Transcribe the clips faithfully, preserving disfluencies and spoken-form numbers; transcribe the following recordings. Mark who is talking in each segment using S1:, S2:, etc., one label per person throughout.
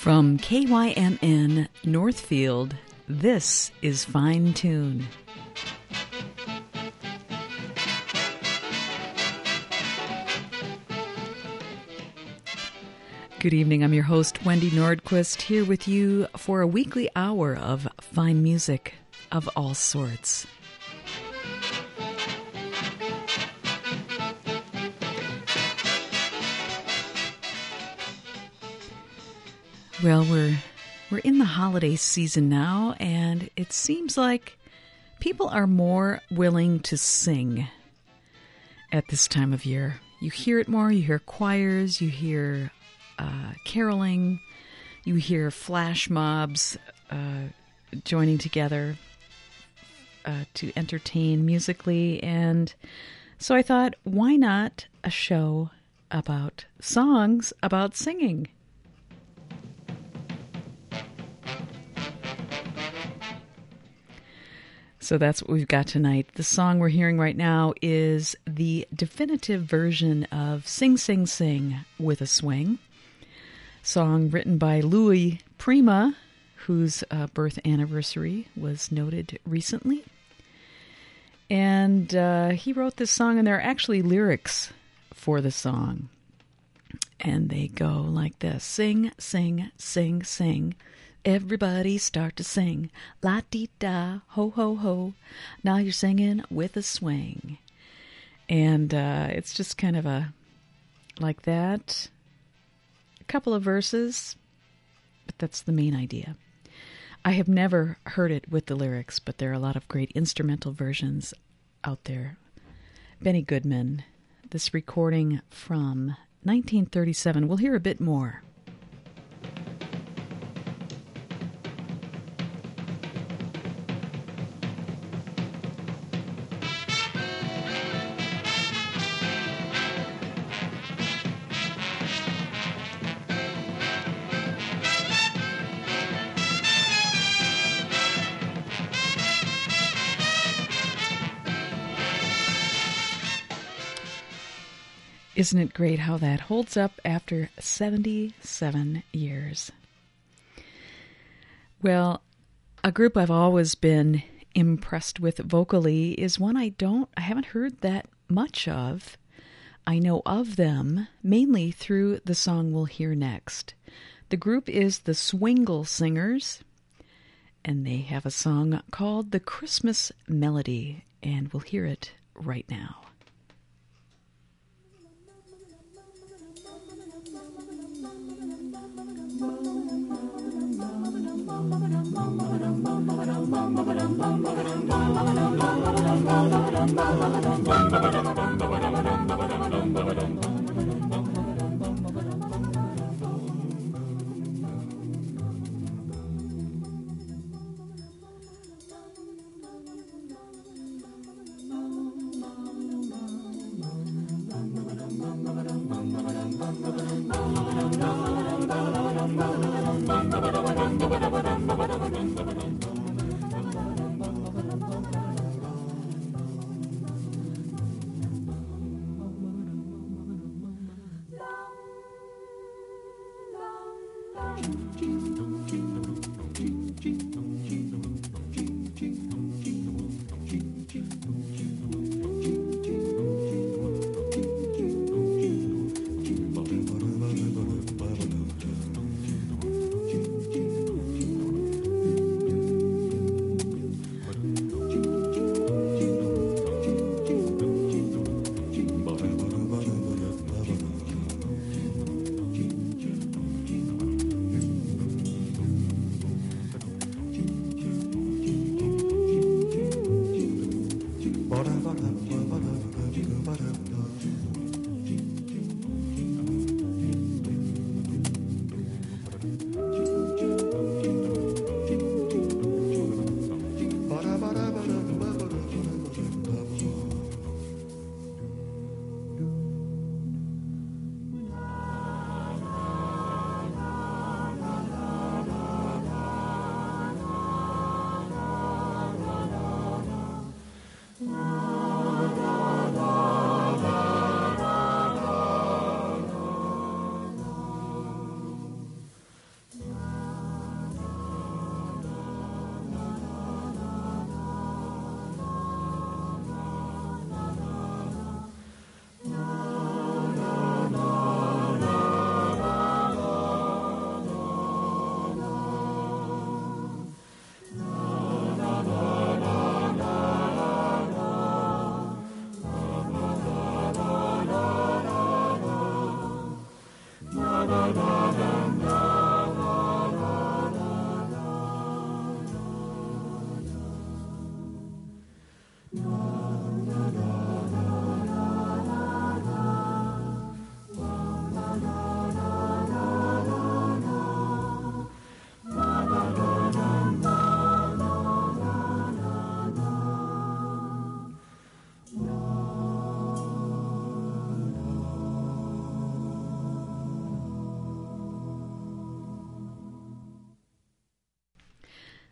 S1: From K Y M N Northfield, this is Fine Tune. Good evening. I'm your host, Wendy Nordquist, here with you for a weekly hour of fine music of all sorts. Well, we're we're in the holiday season now, and it seems like people are more willing to sing at this time of year. You hear it more. You hear choirs. You hear uh, caroling. You hear flash mobs uh, joining together uh, to entertain musically. And so I thought, why not a show about songs about singing? So that's what we've got tonight. The song we're hearing right now is the definitive version of Sing, Sing, Sing with a Swing. Song written by Louis Prima, whose uh, birth anniversary was noted recently. And uh, he wrote this song, and there are actually lyrics for the song. And they go like this. Sing, sing, sing, sing. Everybody start to sing, la-dee-da, ho-ho-ho, now you're singing with a swing. And uh, it's just kind of a, like that, a couple of verses, but that's the main idea. I have never heard it with the lyrics, but there are a lot of great instrumental versions out there. Benny Goodman, this recording from nineteen thirty-seven, we'll hear a bit more. Isn't it great how that holds up after seventy-seven years? Well, a group I've always been impressed with vocally is one I don't, I haven't heard that much of. I know of them mainly through the song we'll hear next. The group is the Swingle Singers, and they have a song called The Christmas Melody, and we'll hear it right now.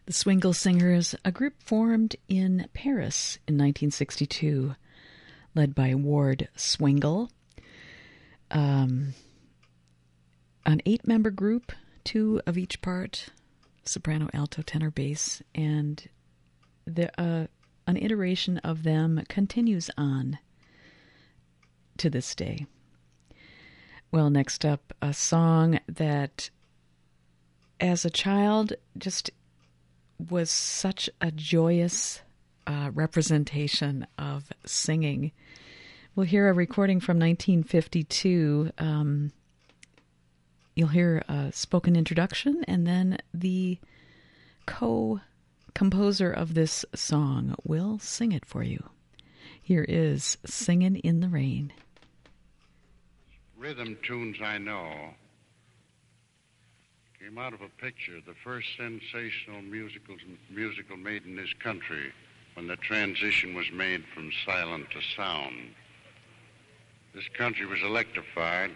S1: The Swingle Singers, a group formed in Paris in nineteen sixty-two, led by Ward Swingle. Um, an eight-member group, two of each part, soprano, alto, tenor, bass, and the, uh, an iteration of them continues on to this day. Well, next up, a song that, as a child, just was such a joyous uh, representation of singing. We'll hear a recording from nineteen fifty-two. Um, you'll hear a spoken introduction, and then the co-composer of this song will sing it for you. Here is Singin' in the Rain.
S2: Rhythm tunes I know came out of a picture, the first sensational musicals, musical made in this country when the transition was made from silent to sound. This country was electrified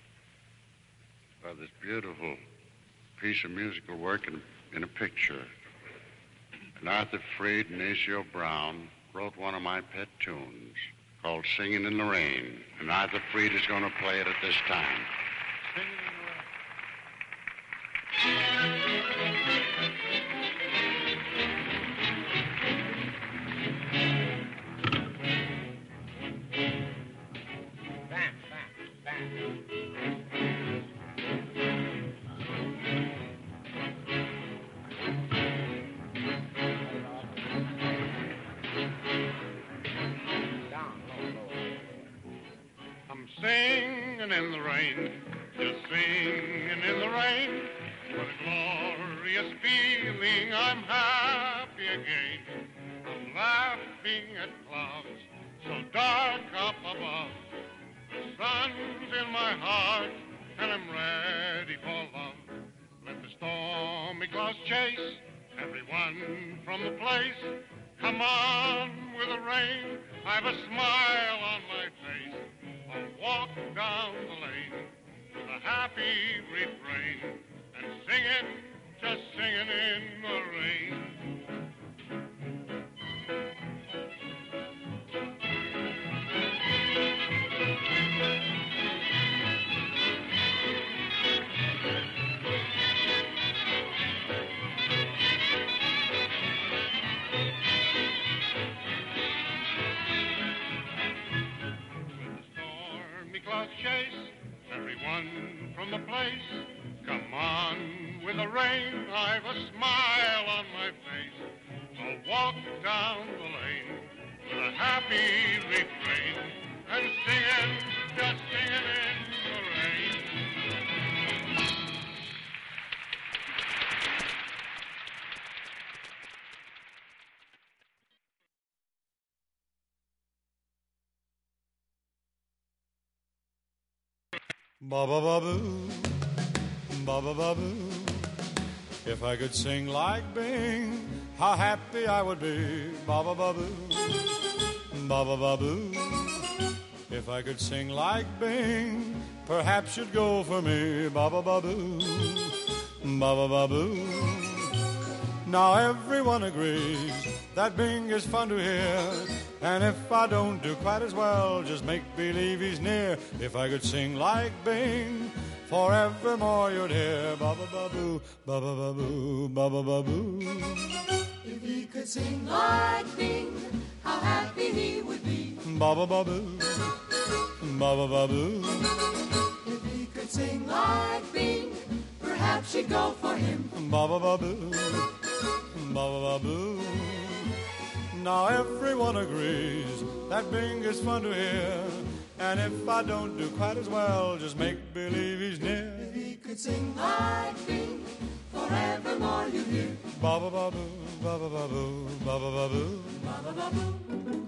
S2: by this beautiful piece of musical work in, in a picture. And Arthur Freed and Aceo Brown wrote one of my pet tunes called Singin' in the Rain. And Arthur Freed is going to play it at this time. Singin' in the Rain. Bam, bam, bam. Singing in the rain, just singing in the rain. What a glorious feeling, I'm happy again. I'm laughing at clouds so dark up above. The sun's in my heart and I'm ready for love. Let the stormy clouds chase everyone from the place. Come on with the rain, I've a smile on my face. I'll walk down the lane with a happy refrain and singing, just singing in the rain. Clouds chase everyone from the place. Come on with the rain, I've a smile on my face. I'll walk down the lane with a happy refrain and singing, just singing in the rain.
S3: Ba-ba-ba-boo, ba-ba-ba-boo. If I could sing like Bing, how happy I would be. Ba-ba-ba-boo, ba-ba-ba-boo. If I could sing like Bing, perhaps you'd go for me. Ba-ba-ba-boo, ba-ba-ba-boo. Now everyone agrees that Bing is fun to hear. And if I don't do quite as well, just make believe he's near. If I could sing like Bing, forevermore you'd hear. Ba-ba-ba-boo, ba-ba-ba-boo, ba-ba-ba-boo.
S4: If he could sing like Bing, how happy he would be.
S3: Ba-ba-ba-boo, ba-ba-ba-boo.
S4: If he could sing like Bing, perhaps you'd go for him.
S3: Ba-ba-ba-boo, ba-ba-ba-boo. Now everyone agrees that Bing is fun to hear. And if I don't do quite as well, just make believe he's near.
S4: If he could sing like Bing, forevermore you'd hear.
S3: Ba-ba-ba-boo, ba-ba-ba-boo, ba-ba-ba-boo.
S4: Ba-ba-ba-boo.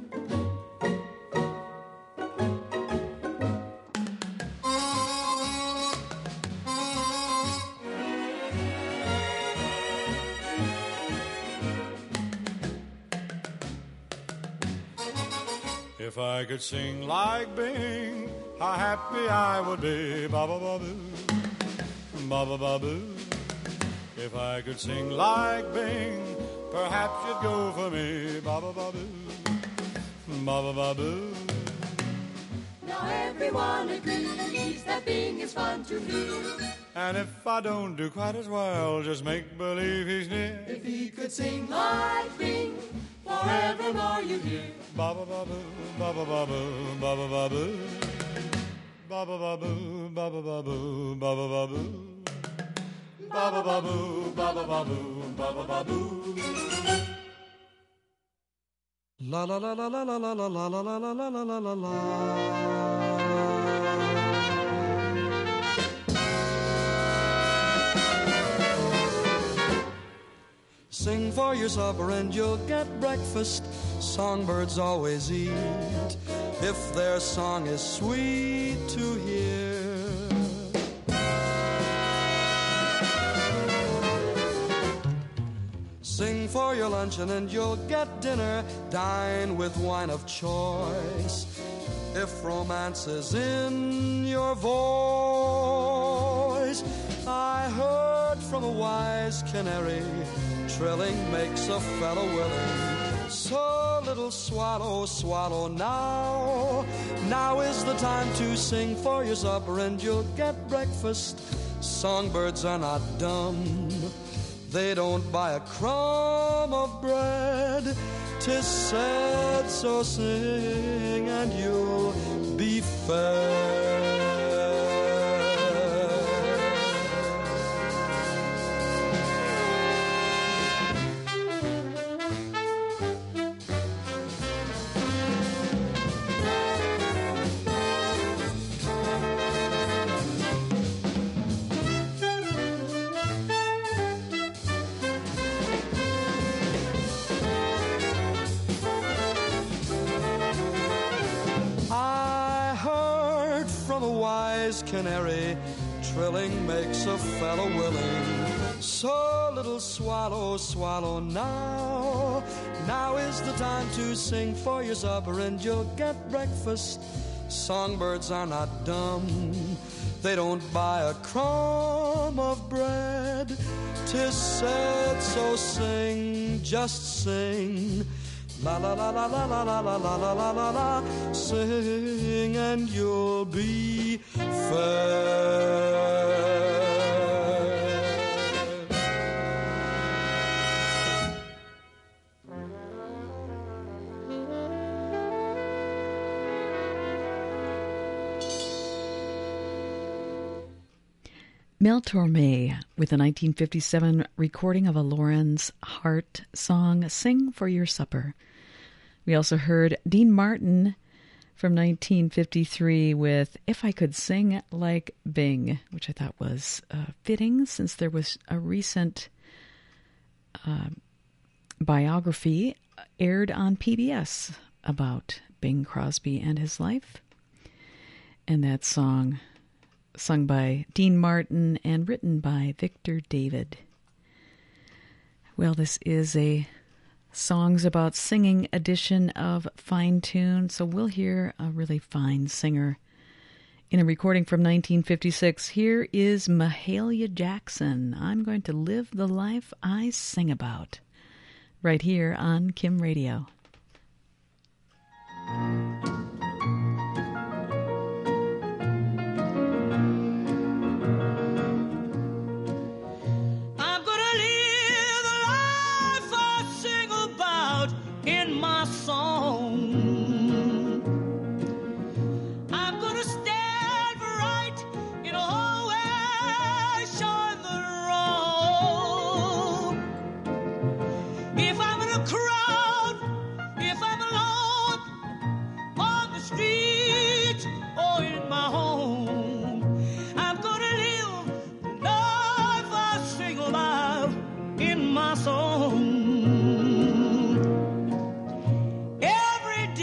S3: If I could sing like Bing, how happy I would be. Ba-ba-ba-boo, ba-ba-ba-boo. If I could sing like Bing, perhaps you'd go for me. Ba-ba-ba-boo, ba-ba-ba-boo.
S4: Now everyone agrees that Bing is fun to hear.
S3: And if I don't do quite as well, just make believe he's near.
S4: If he could sing like Bing, forevermore you'd hear.
S3: Ba-ba-ba-boo, ba-ba-ba-boo, ba-ba-ba-boo. Ba-ba-ba-boo, ba-ba-ba-boo, ba-ba-ba-boo. Ba-ba-ba-boo, ba-ba-ba-boo, ba-ba-ba-boo.
S5: La la la la la la la la la la la la la la la la. Sing for your supper and you'll get breakfast. Songbirds always eat if their song is sweet to hear. Sing for your luncheon and you'll get dinner. Dine with wine of choice if romance is in your voice. I heard from a wise canary, trilling makes a fellow willing. So little swallow, swallow now. Now is the time to sing for your supper and you'll get breakfast. Songbirds are not dumb. They don't buy a crumb of bread. 'Tis said, so sing and you'll be fed. Canary, trilling makes a fellow willing. So little swallow, swallow now. Now is the time to sing for your supper and you'll get breakfast. Songbirds are not dumb. They don't buy a crumb of bread. 'Tis said, so sing, just sing. La la la la la la la la la la la la la. Sing and you'll be fed.
S1: Mel Torme with a nineteen fifty-seven recording of a Lorenz Hart song, Sing for Your Supper. We also heard Dean Martin from nineteen fifty-three with If I Could Sing Like Bing, which I thought was uh, fitting since there was a recent uh, biography aired on P B S about Bing Crosby and his life. And that song, sung by Dean Martin and written by Victor David. Well, this is a Songs About Singing edition of Fine Tune, so we'll hear a really fine singer. In a recording from nineteen fifty-six, here is Mahalia Jackson. I'm going to live the life I sing about. Right here on Kim Radio.
S6: Every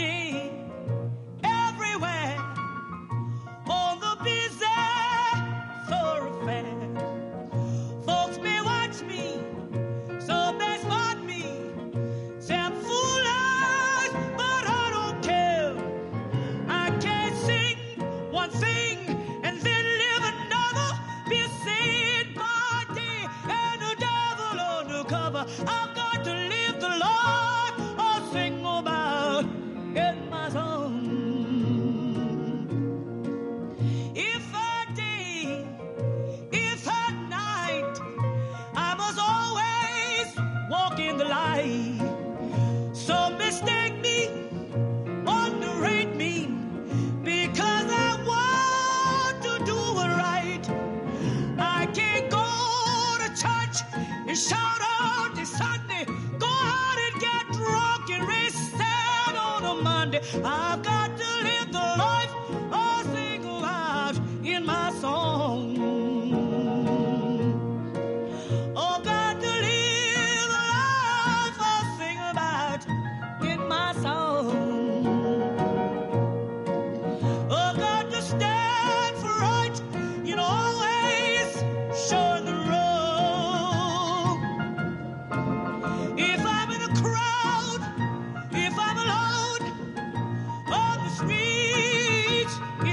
S6: Monday. I've got to live the life I single out in my song. Oh, got to live the life I sing about in my song. Oh, got to stand for right, you know, always showing the road. If I'm in a crowd, if I'm alone on the streets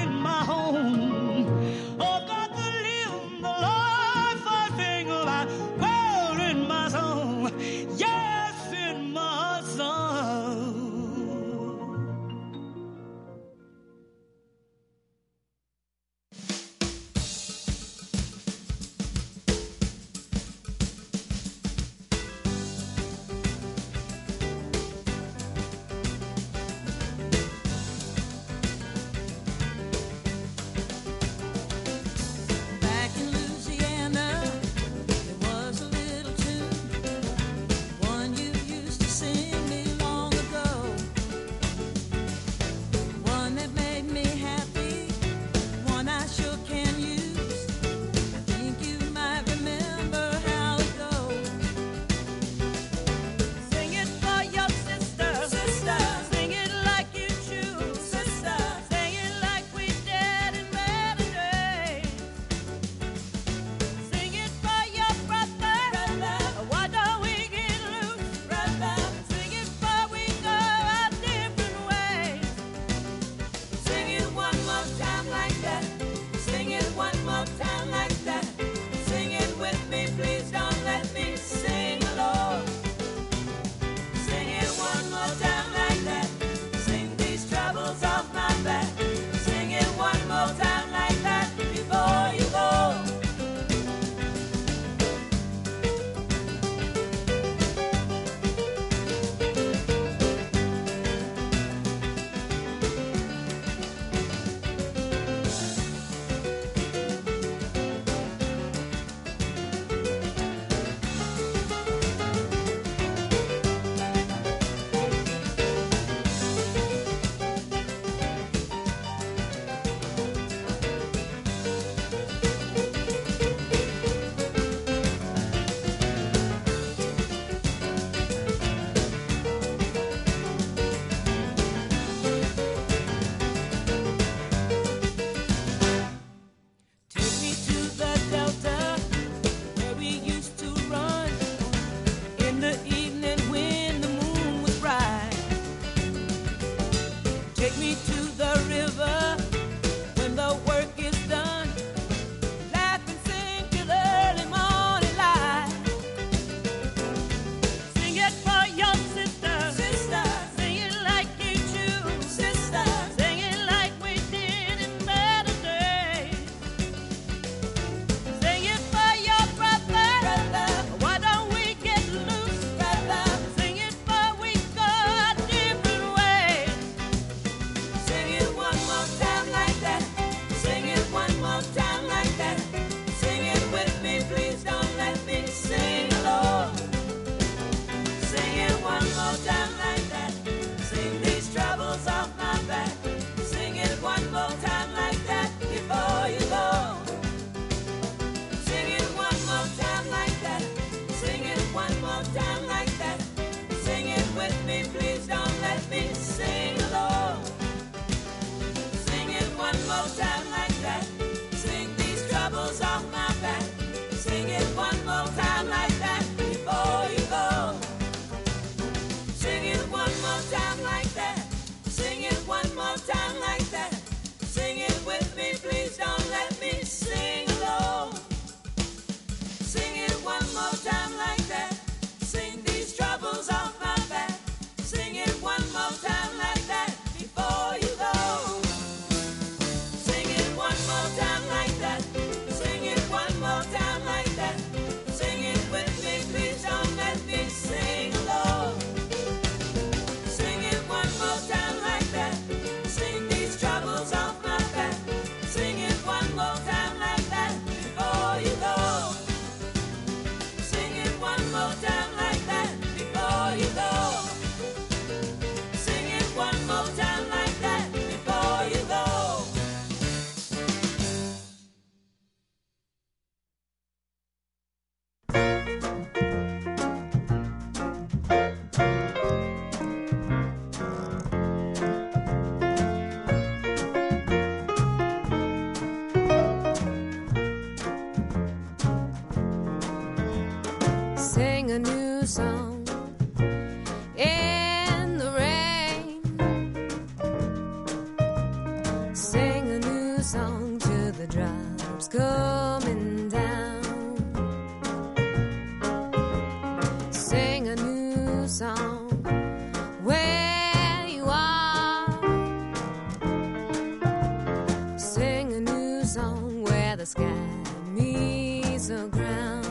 S7: the sky meets the ground.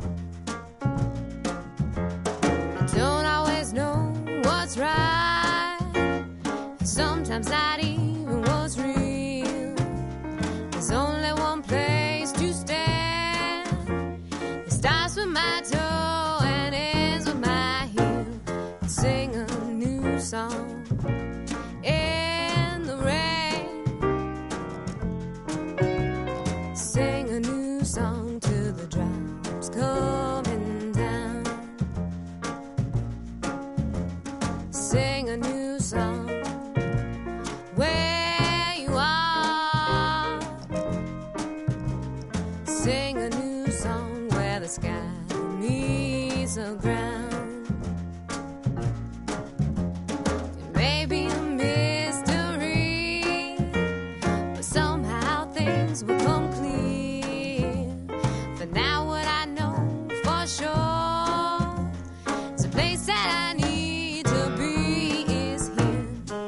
S7: I don't always know what's right, sometimes not even what's real. There's only one place to stand. It starts with my toe and ends with my heel. Sing a new song in the rain. Sing a new song till the drops coming down. Sing a new song where you are. Sing a new song where the sky meets the ground. It may be a mystery, but somehow things will come clear. For now what I know for sure is a place that I need to be is here.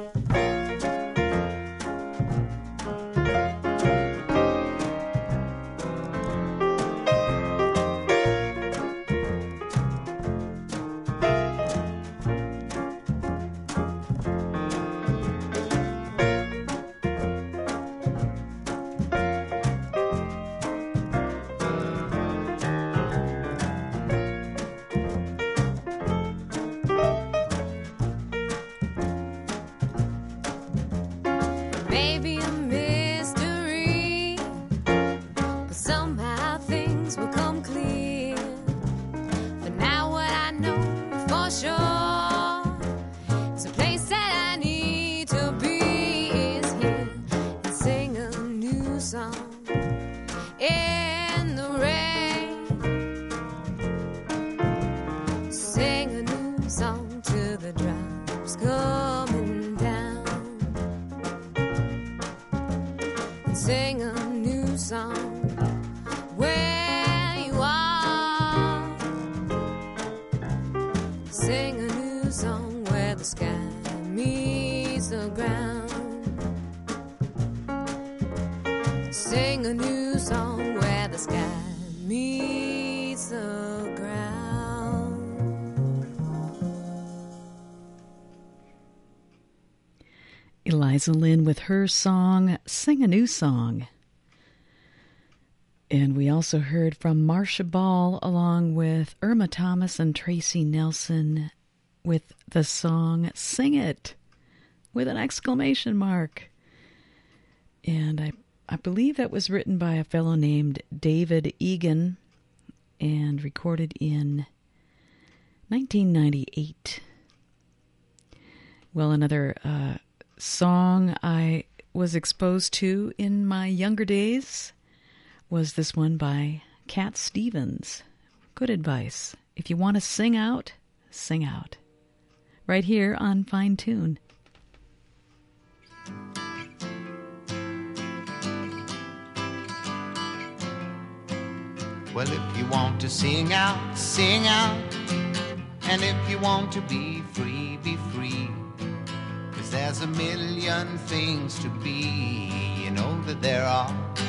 S7: Maybe a mystery, but somehow things will come clear. For now what I know for sure is a place that I need to be is here. And sing a new song in the rain. Sing a new song till the drops coming down. Sing a new song where you are. Sing a new song where the sky meets the ground. Sing a new song where the sky meets the ground.
S1: Eliza Lynn with her song, Sing a New Song. And we also heard from Marcia Ball along with Irma Thomas and Tracy Nelson with the song Sing It with an exclamation mark. And I, I believe that was written by a fellow named David Egan and recorded in nineteen ninety-eight. Well, another uh, song I was exposed to in my younger days was this one by Cat Stevens. Good advice. If you want to sing out, sing out. Right here on Fine Tune.
S8: Well, if you want to sing out, sing out. And if you want to be free, be free. 'Cause there's a million things to be, you know that there are.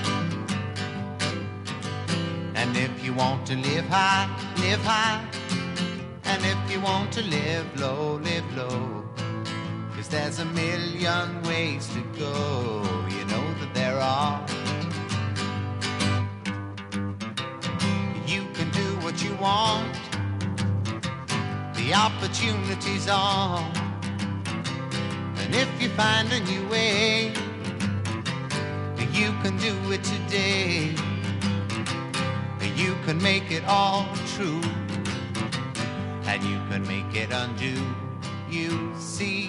S8: And if you want to live high, live high. And if you want to live low, live low. 'Cause there's a million ways to go, you know that there are. You can do what you want. The opportunity's on. And if you find a new way, you can do it today. You can make it all true, and you can make it undo. You see,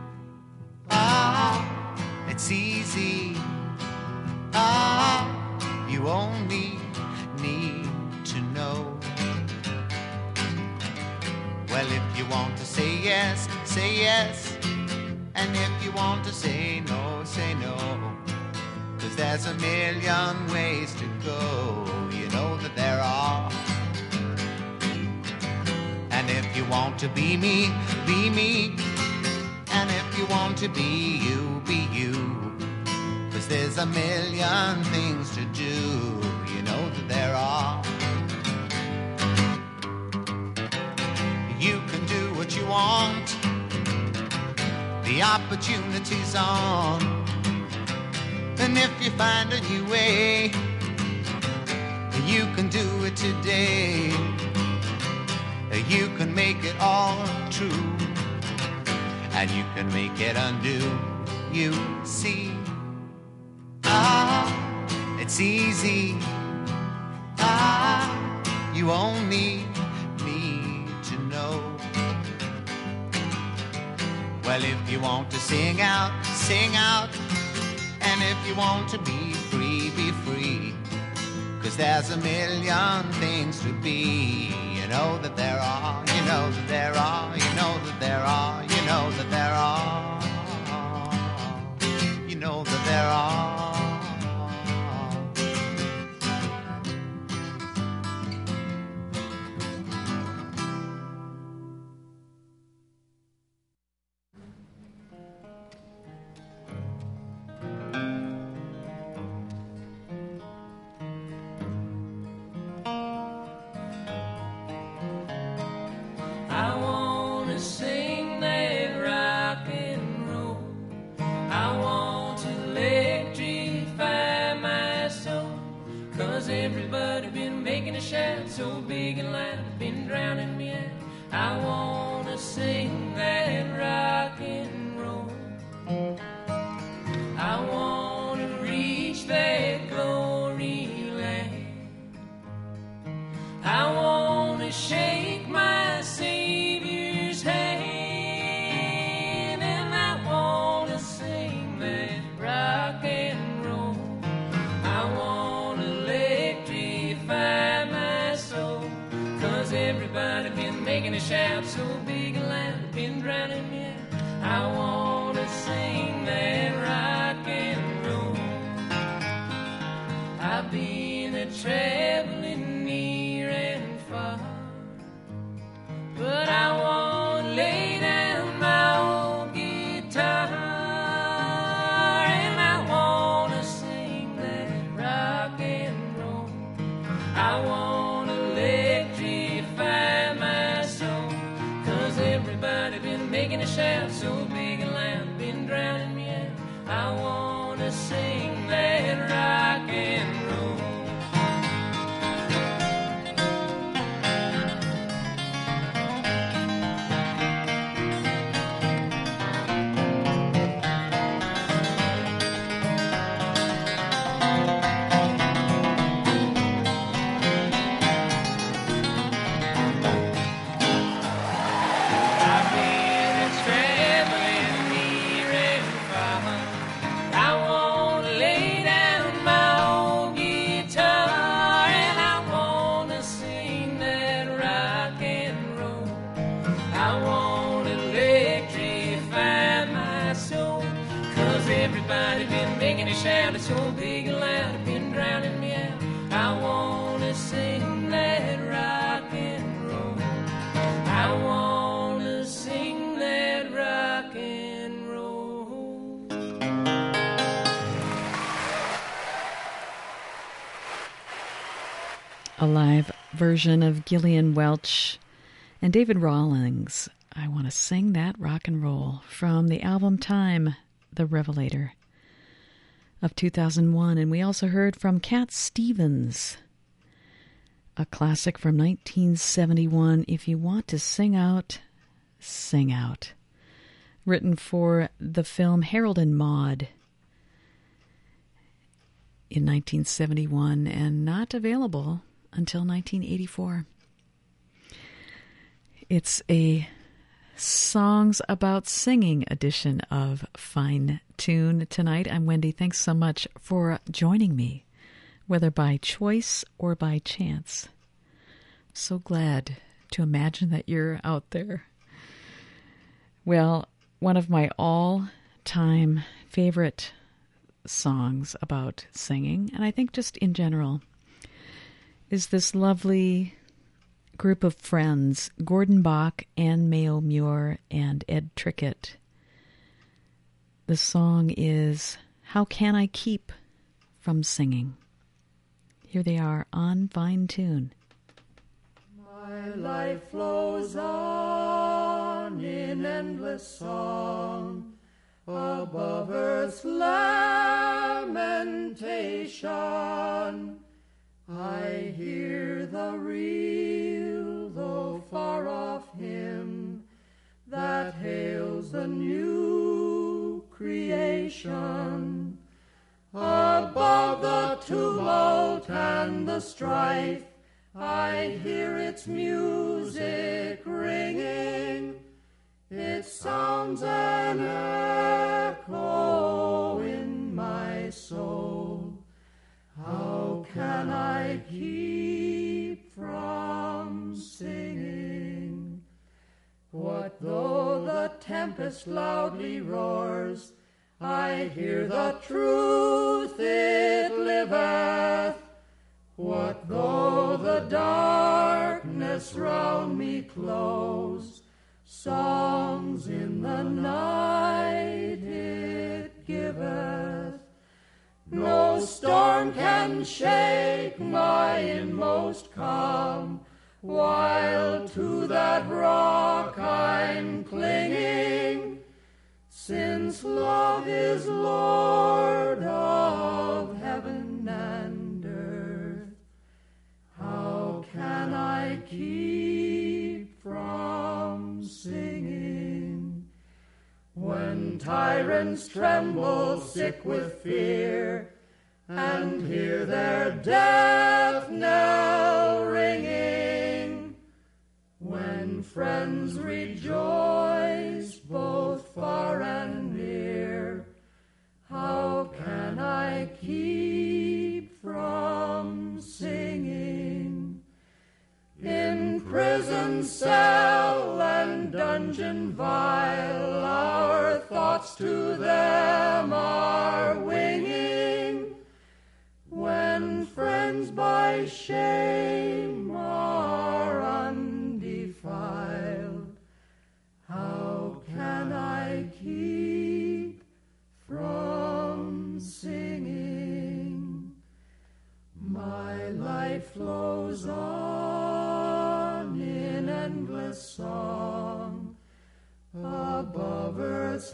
S8: ah, it's easy. Ah, you only need to know. Well, if you want to say yes, say yes. And if you want to say no, say no. 'Cause there's a million ways to go, you know that there are. And if you want to be me, be me. And if you want to be you, be you. 'Cause 'cause there's a million things to do. You know that there are. You can do what you want. The opportunity's on. And if you find a new way, you can do it today. You can make it all true, and you can make it undo. You see, ah, it's easy. Ah, you only need to know. Well, if you want to sing out, sing out. And if you want to be free, be free. 'Cause there's a million things to be. You know that there are, you know that there are, you know that there are, you know that there are, you know that there are.
S9: Everybody been making a shout so big and loud, been drowning me out. I wanna sing that rock and roll. I wanna reach that glory land. I wanna shake my Savior's hand, and I wanna sing that rock and roll. I wanna my soul, 'cause everybody been making a shout so big and loud, been drowning me out. I wanna sing that rock and roll. I've been a traveling near and far, but I wanna lay down my old guitar, and I wanna sing that rock and roll. I wanna electrify my soul, 'cause everybody been making a shout so big and loud, been drowning me out. I wanna sing that rock and roll. Everybody been making a shout, it's so big and loud, been drowning me out. I wanna sing that rock and roll. I wanna sing that rock and roll.
S1: A live version of Gillian Welch and David Rawlings. I want to sing that rock and roll from the album Time, The Revelator of two thousand one. And we also heard from Cat Stevens, a classic from nineteen seventy-one, If You Want to Sing Out, Sing Out, written for the film Harold and Maude in nineteen seventy-one and not available until nineteen eighty-four. It's a Songs About Singing edition of Fine Tune tonight. I'm Wendy. Thanks so much for joining me, whether by choice or by chance. So glad to imagine that you're out there. Well, one of my all-time favorite songs about singing, and I think just in general, is this lovely group of friends, Gordon Bach, Anne Mayo Muir, and Ed Trickett. The song is How Can I Keep from Singing? Here they are on Fine Tune.
S4: My life flows on in endless song above earth's lamentation. I hear the real, though far off hymn that hails the new creation. Above the tumult and the strife, I hear its music ringing. It sounds an echo in my soul. How can I keep from singing? What though the tempest loudly roars? I hear the truth, it liveth. What though the darkness round me close? Songs in the night it giveth. No storm can shake my inmost calm, while to that rock I'm clinging, since love is Lord of heaven and earth. How can I keep from singing? When tyrants tremble sick with fear and hear their death knell ringing, when friends rejoice both far and near, how can I keep from singing? In prison cell and dungeon vile, our thoughts to them are winging. When friends by shame are undefiled, how can I keep from singing? My life flows on in endless song above earth's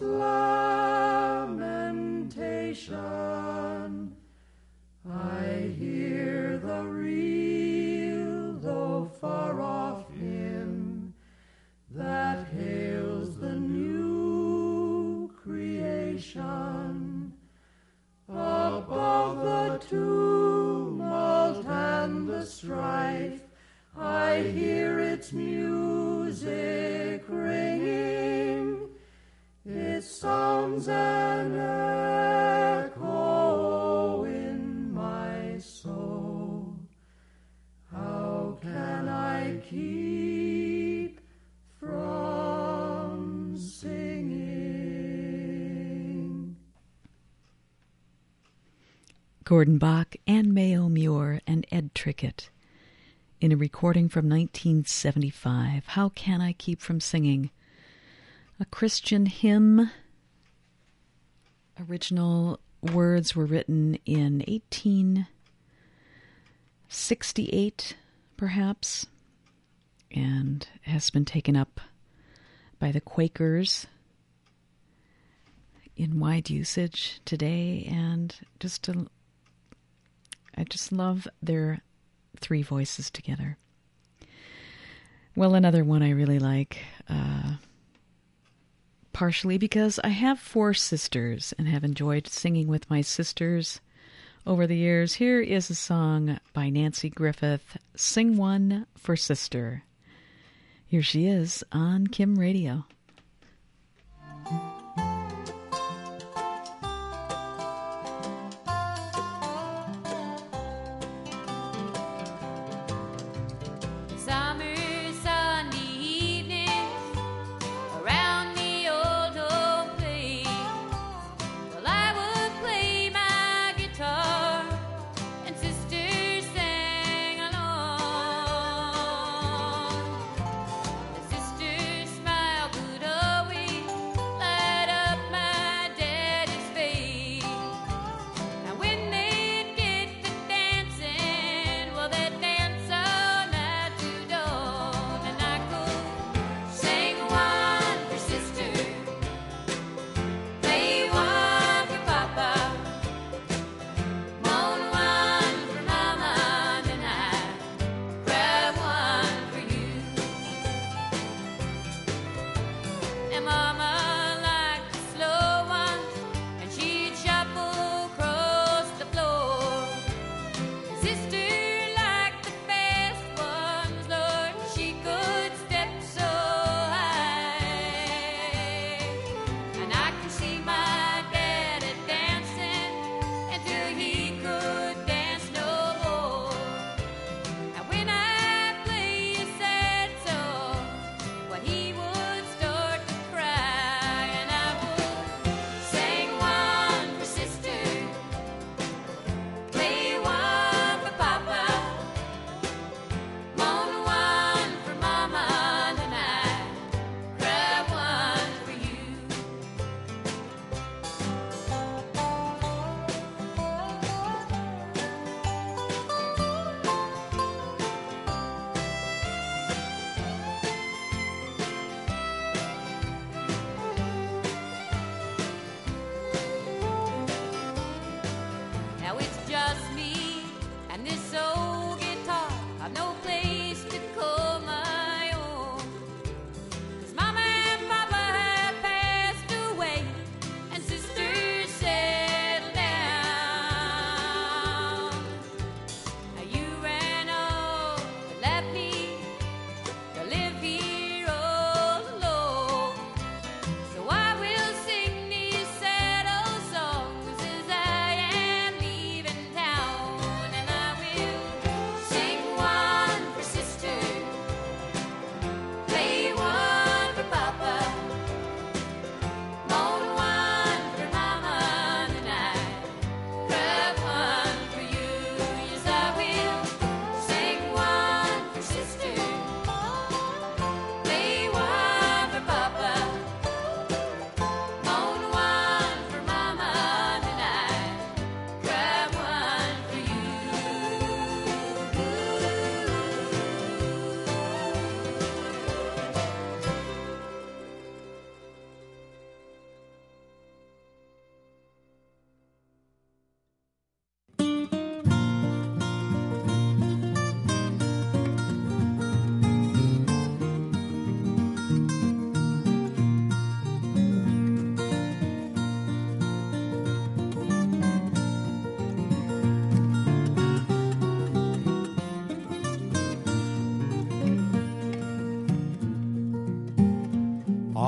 S4: lamentation. I hear the real, though far off hymn that hails the new creation. Above the tumult and the strife, I hear its music ringing. It sounds an echo in my soul. How can I keep from singing?
S1: Gordon Bach, Anne Mayo Muir, and Ed Trickett in a recording from nineteen seventy-five, How Can I Keep from Singing? A Christian hymn. Original words were written in eighteen sixty-eight, perhaps, and has been taken up by the Quakers in wide usage today, and just a, I just love their three voices together. Well, another one I really like, uh, partially because I have four sisters and have enjoyed singing with my sisters over the years. Here is a song by Nancy Griffith, Sing One for Sister. Here she is on Kim Radio.
S7: Sisters smile good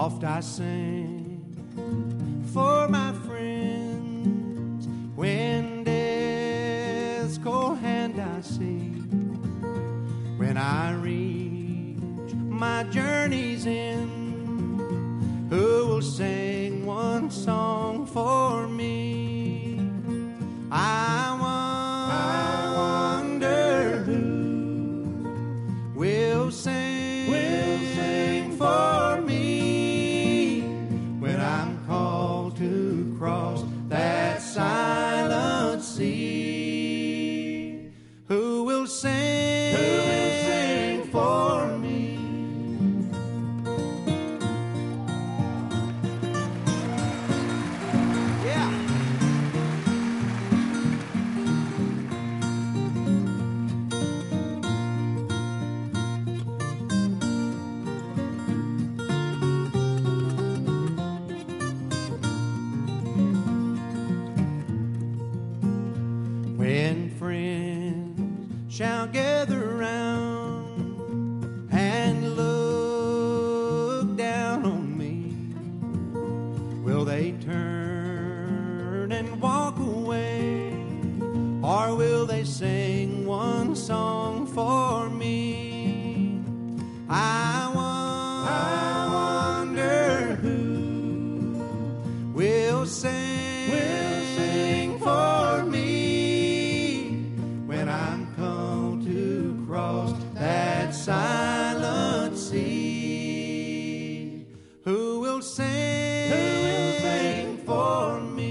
S10: Oft I sing for my friends when death's cold hand I see. When I reach my journey's end, who will sing one song for me? I wonder who will sing, will sing for me when I'm called to cross that silent sea. Who will sing, who will sing for me? Yeah. When friends shall gather round and look down on me, will they turn and walk away, or will they sing one song for me? I wonder who will sing, will sing for me when I'm called to cross that silent sea. Who will sing, who will sing for me?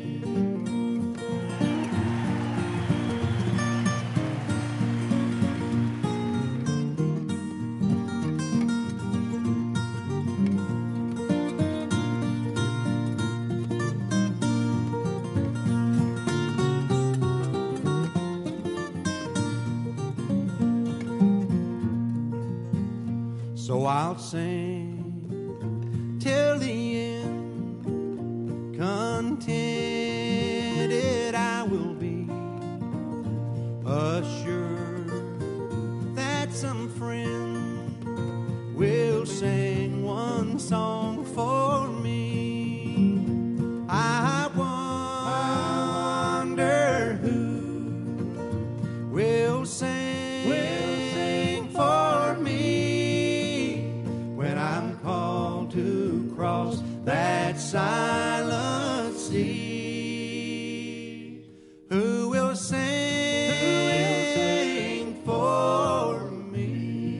S10: So I'll sing till the end, contented I will be, assured that some friend will sing one song for me. I wonder who will sing, will sing for me when I'm called to cross that silent sea. Who will sing, who will sing for me?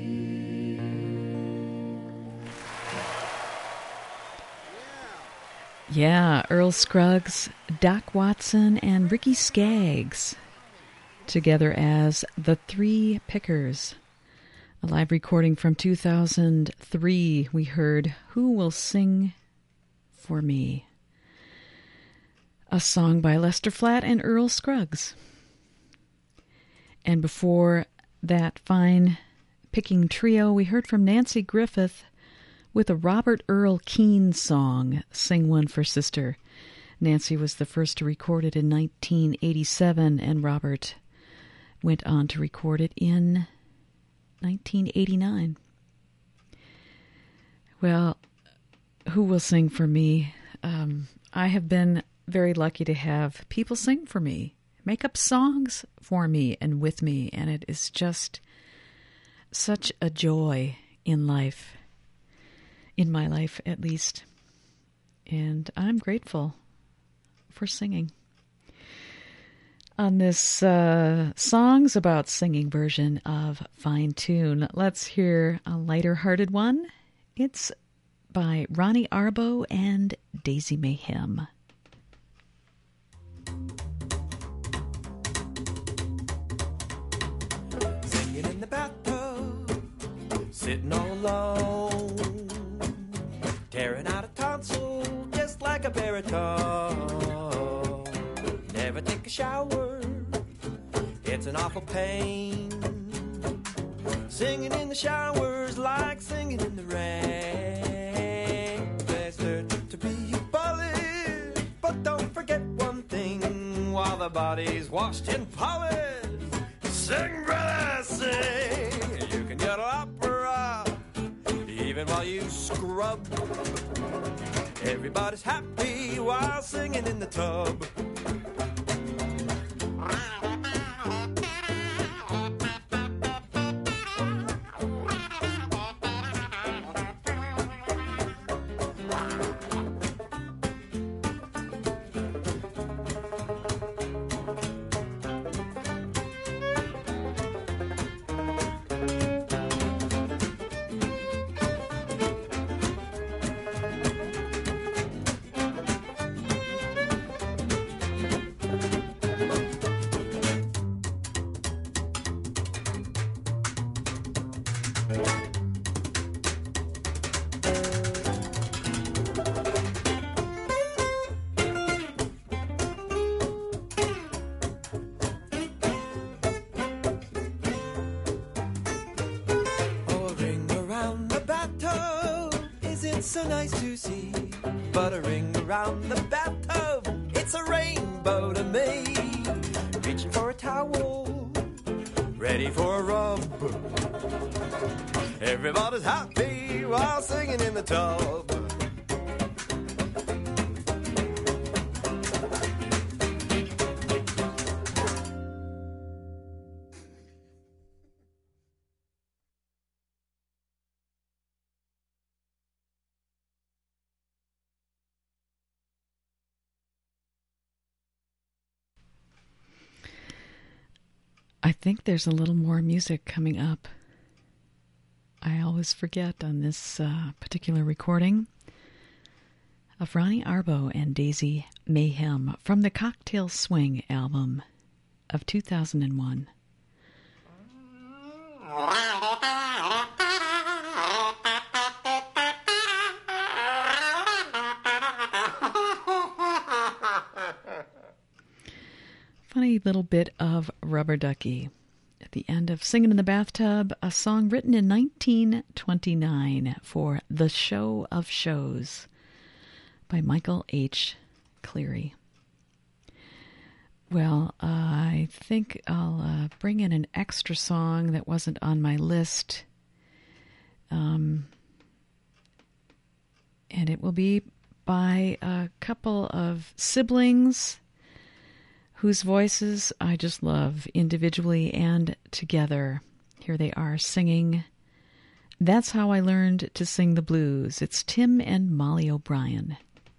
S1: Yeah, Earl Scruggs, Doc Watson, and Ricky Skaggs together as the Three Pickers. A live recording from two thousand three, we heard Who Will Sing for Me? A song by Lester Flatt and Earl Scruggs. And before that fine picking trio, we heard from Nancy Griffith with a Robert Earl Keen song, Sing One for Sister. Nancy was the first to record it in nineteen eighty-seven, and Robert went on to record it in nineteen eighty-nine. Well, who will sing for me? Um, I have been very lucky to have people sing for me, make up songs for me and with me, and it is just such a joy in life, in my life at least, and I'm grateful for singing. On this uh, Songs About Singing version of Fine Tune, let's hear a lighter-hearted one. It's by Ronnie Arbo and Daisy Mayhem.
S11: Singing in the bathtub, sitting all alone, tearing out a tonsil just like a baritone. Never take a shower, it's an awful pain. Singing in the shower's like singing in the rain. Best to be polished, but don't forget one thing. While the body's washed and polished, sing, brother, sing. You can get opera even while while you scrub. Everybody's happy while singing in the tub.
S5: So nice to see, but a ring around the bathtub, it's a rainbow to me. Reaching for a towel, ready for a rub. Everybody's happy while singing in the tub.
S1: I think there's a little more music coming up. I always forget on this uh, particular recording of Ronnie Arbo and Daisy Mayhem from the Cocktail Swing album of two thousand one. Funny little bit of Rubber Ducky at the end of Singing in the Bathtub, a song written in nineteen twenty-nine for The Show of Shows by Michael H. Cleary. Well, uh, I think I'll uh, bring in an extra song that wasn't on my list. Um, and it will be by a couple of siblings whose voices I just love individually and together. Here they are singing That's How I Learned to Sing the Blues. It's Tim and Molly O'Brien.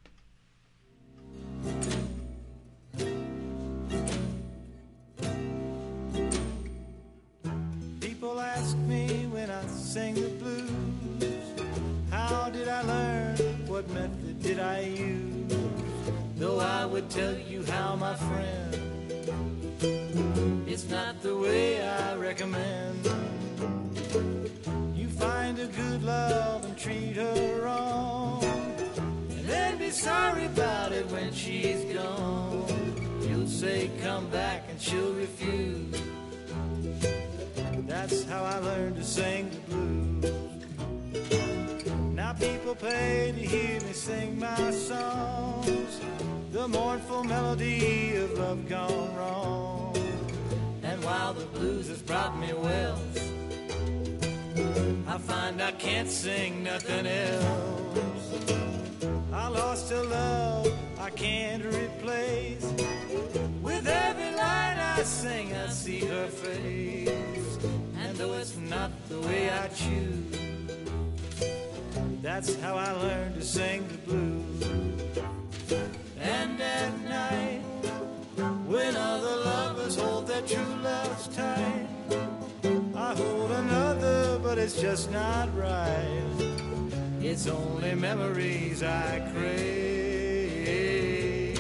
S10: People ask me when I sing the blues, how did I learn? What method did I use? Though I would tell you how, my friend, it's not the way I recommend. You find a good love and treat her wrong, and then be sorry about it when she's gone. You'll say come back and she'll refuse. That's how I learned to sing the blues. Now people pay to hear me sing my songs, the mournful melody of love gone wrong. And while the blues has brought me wealth, I find I can't sing nothing else. I lost a love I can't replace. With every line I sing, I see her face. And though it's not the way I choose, that's how I learned to sing the blues. And at night, when other lovers hold their true loves tight, I hold another, but it's just not right. It's only memories I crave.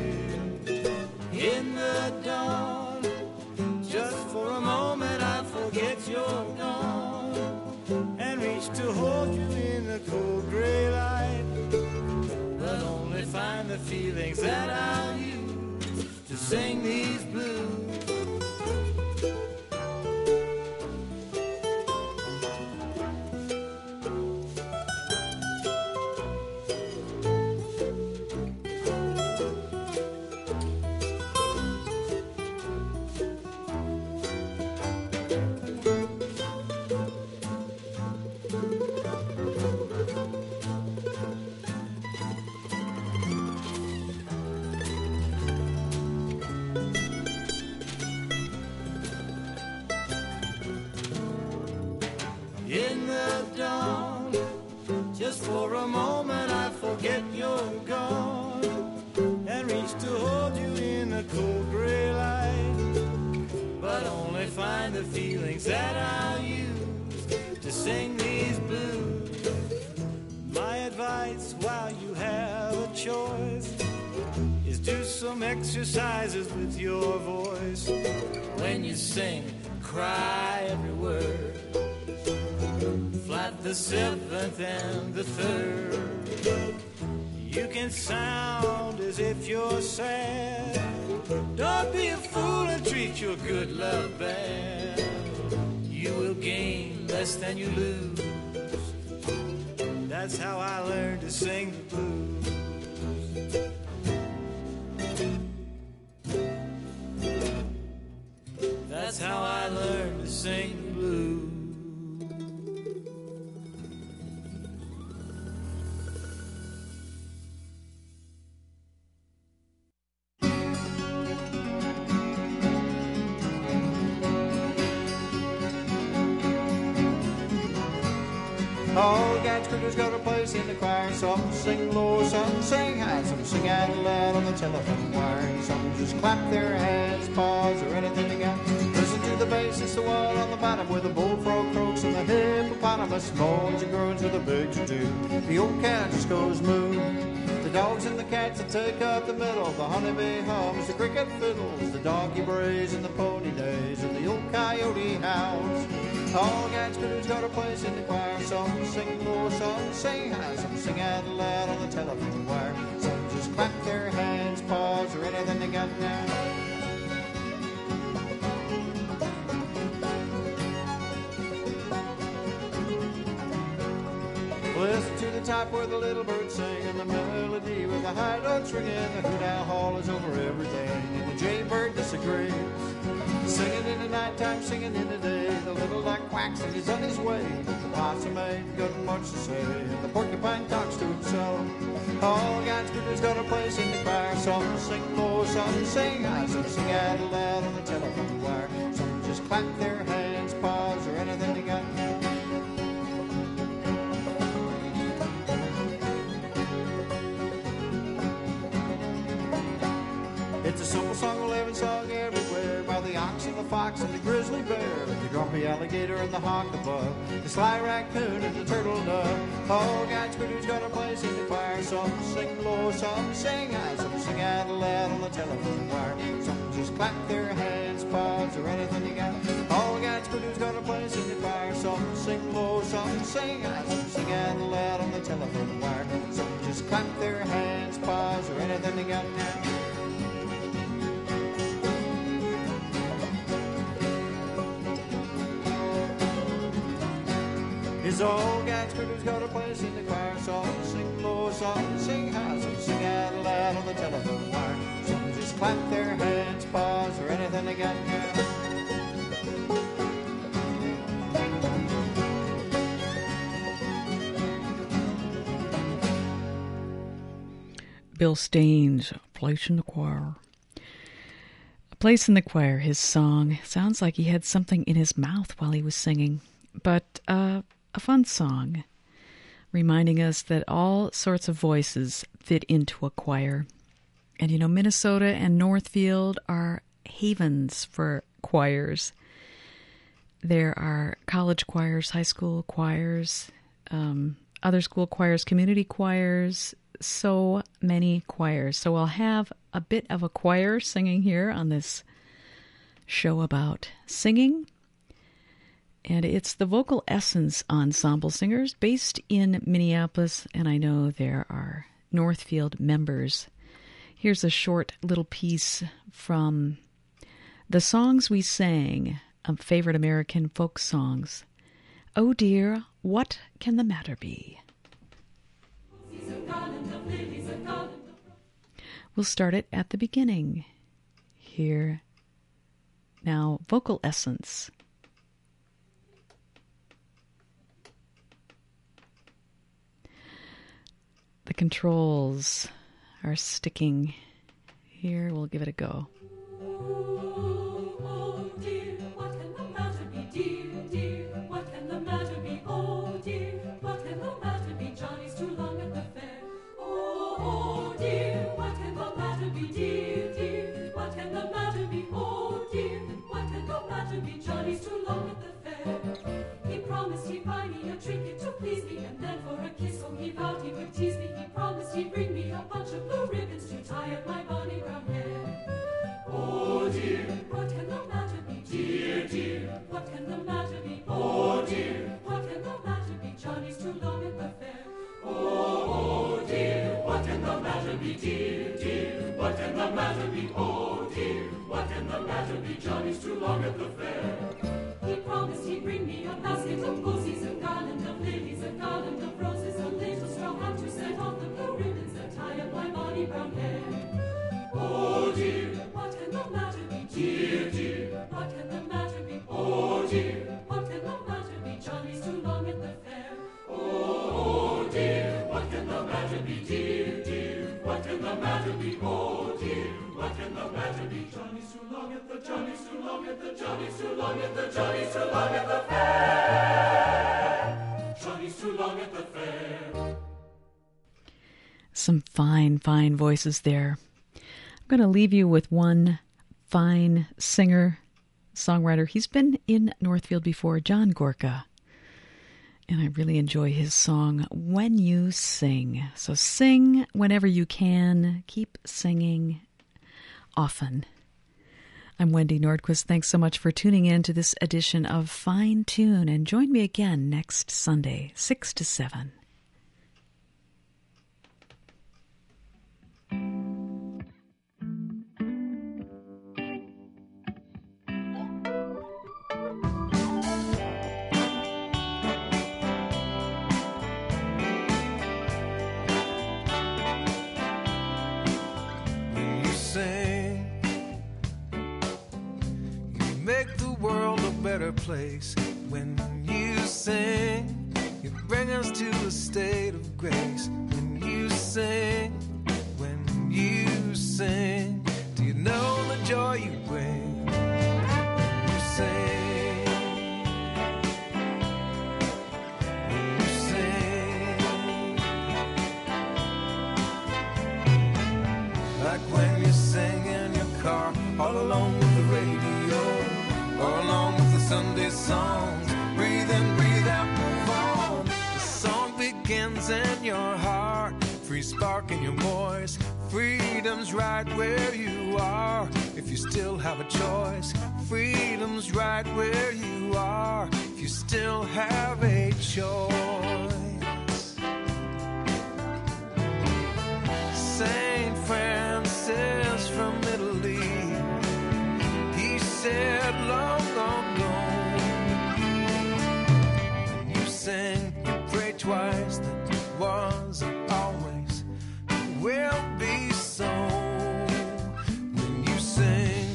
S10: In the dawn, just for a moment I forget you're gone, and reach to hold you in the cold gray light, but only find the feelings that I'll use to sing these blues. the dawn. Just for a moment I forget you're gone, and reach to hold you in the cold gray light, but only find the feelings that I'll use to sing these blues. My advice while you have a choice is do some exercises with your voice. When you sing, cry every word, flat the seventh and the third. You can sound as if you're sad. Don't be a fool and treat your good love bad. You will gain less than you lose. That's how I learned to sing the blues. That's how I learned to sing the blues.
S12: All guys, critters got a place in the choir. Some sing low, some sing high, some sing out loud on the telephone wire. Some just clap their hands, paws, or anything they got. Listen to the bass, it's the one on the bottom where the bullfrog croaks and the hippopotamus moans and groans with a big to-do. The old cow just goes moo. The dogs and the cats that take up the middle. The honeybee hums, the cricket fiddles, the donkey brays and the pony days, and the old coyote howls. All guys, critters got a place in the choir. Some sing low, some sing high, some sing out loud on the telephone wire. Some just clap their hands, paws, or anything they got now. Listen to the top where the little birds sing, and the melody with the high notes ringing. The hoot owl hall is over everything, and the jaybird disagrees. Singing in the nighttime, singing in the day. The little duck quacks and he's on his way. The possum ain't got much to say, and the porcupine talks to himself. All God's critters got a place in the choir. Some sing low, some sing high, some sing out loud on the telephone wire. Some just clap their hands, paws, or anything they got. It's a simple song, a living song everywhere, by the ox and the fox and the grizzly bear, the grumpy alligator and the hawk above, the sly raccoon and the turtle dove. All God's critters got a place in the choir. Some sing low, some sing high, some sing out loud on the telephone wire. Some just clap their hands, paws, or anything you got. All God's critters got a place in the choir. Some sing low, some sing high, some sing out loud on the telephone wire. Some just clap their hands, paws, or anything they got now. It's all God's critters got a place in the choir. Some sing low, some sing high, some sing out loud on the telephone wire. Some just clap their hands, paws, or anything they got now.
S1: Bill Staines, Place in the Choir. A Place in the Choir, his song. Sounds like he had something in his mouth while he was singing. But uh, a fun song, reminding us that all sorts of voices fit into a choir. And, you know, Minnesota and Northfield are havens for choirs. There are college choirs, high school choirs, um, other school choirs, community choirs, so many choirs. So I'll have a bit of a choir singing here on this show about singing. And it's the Vocal Essence Ensemble Singers based in Minneapolis, and I know there are Northfield members. Here's a short little piece from the songs we sang of favorite American folk songs. Oh dear, what can the matter be? We'll start it at the beginning. Here, now, Vocal Essence. The controls are sticking here. We'll give it a go.
S4: Oh dear, what can the matter be, dear, dear? What can the matter be? Oh my bonny brown hair. Oh dear, what can the matter be? Dear, dear, what can the matter be? Oh dear, what can the matter be? Johnny's too long at the fair. Oh, oh dear, what can the matter be? Dear, dear, what can the matter be? Oh dear, what can the matter be? Johnny's too long at the fair. He promised he'd bring me a basket of posies, a garland of lilies, a garland of roses, a little straw hat to set off the blue ribbons that tie up my bonny brown hair. Oh dear, what can the matter be? Dear, dear, what can the matter be? Oh dear, what can the matter be? Johnny's too long at the fair. Oh dear, what can the matter be? Dear, dear, what can the matter be? Oh dear, what can the matter be? Johnny's too long at the, Johnny's too long at the, Johnny's too long at the, Johnny's too long at the fair. Johnny's too long at the fair.
S1: Some fine, fine voices there. I'm going to leave you with one fine singer, songwriter. He's been in Northfield before, John Gorka. And I really enjoy his song, When You Sing. So sing whenever you can. Keep singing often. I'm Wendy Nordquist. Thanks so much for tuning in to this edition of Fine Tune. And join me again next Sunday, six to seven.
S13: Better place when you sing. You bring us to a state of grace. When you sing, when you sing, do you know the joy you bring? When you sing, when you sing, like when you sing in your car, all alone with the radio, all along with the Sunday songs. Breathe in, breathe out, move on. The song begins in your heart. Free spark in your voice. Freedom's right where you are. If you still have a choice. Freedom's right where you are. If you still have a choice. Saint Francis from Italy, he said long ago, when you sing, you pray twice, that was always will be so. When you sing,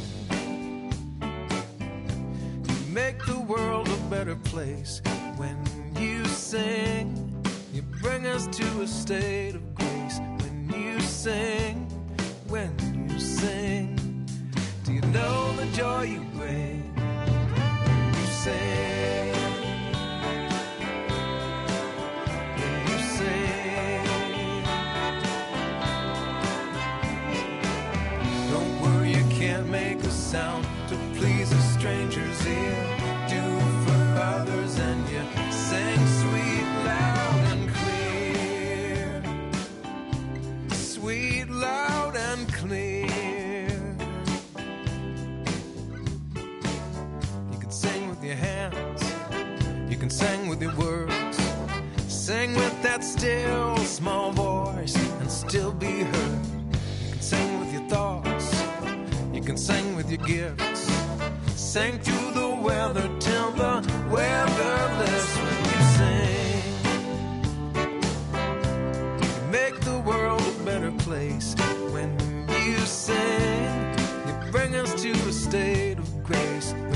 S13: you make the world a better place. When you sing, you bring us to a state of grace. When you sing, when you sing, do you know the joy you bring? When you sing, when you sing, don't worry, you can't make a sound to please a stranger's ear. Do for others and you sing sweet, loud and clear. Sweet, loud and clear. Your hands, you can sing with your words, sing with that still small voice and still be heard. You can sing with your thoughts, you can sing with your gifts, sing through the weather till the weather lifts. When you sing, you make the world a better place. When you sing, you bring us to a state of grace.